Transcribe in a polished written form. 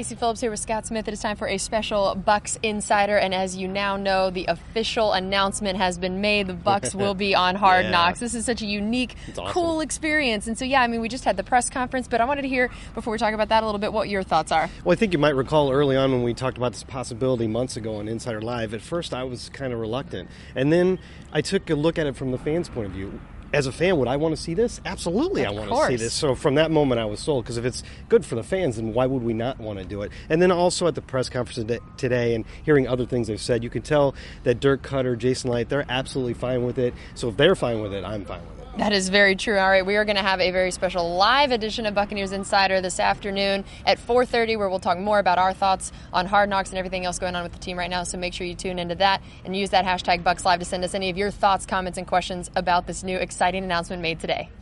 Casey Phillips here with Scott Smith. It is time for a special Bucs Insider, and as you now know, the official announcement has been made. The Bucs will be on Hard Knocks. This is such a unique, cool experience. And so, we just had the press conference, but I wanted to hear, before we talk about that a little bit, what your thoughts are. Well, I think you might recall early on when we talked about this possibility months ago on Insider Live, at first I was kind of reluctant. And then I took a look at it from the fans' point of view. As a fan, would I want to see this? Absolutely, I want to see this. So from that moment, I was sold, because if it's good for the fans, then why would we not want to do it? And then also at the press conference today and hearing other things they've said, you can tell that Dirk Cutter, Jason Licht, they're absolutely fine with it. So if they're fine with it, I'm fine with it. That is very true. All right, we are going to have a very special live edition of Buccaneers Insider this afternoon at 4:30, where we'll talk more about our thoughts on Hard Knocks and everything else going on with the team right now. So make sure you tune into that and use that hashtag BucsLive to send us any of your thoughts, comments, and questions about this new exciting announcement made today.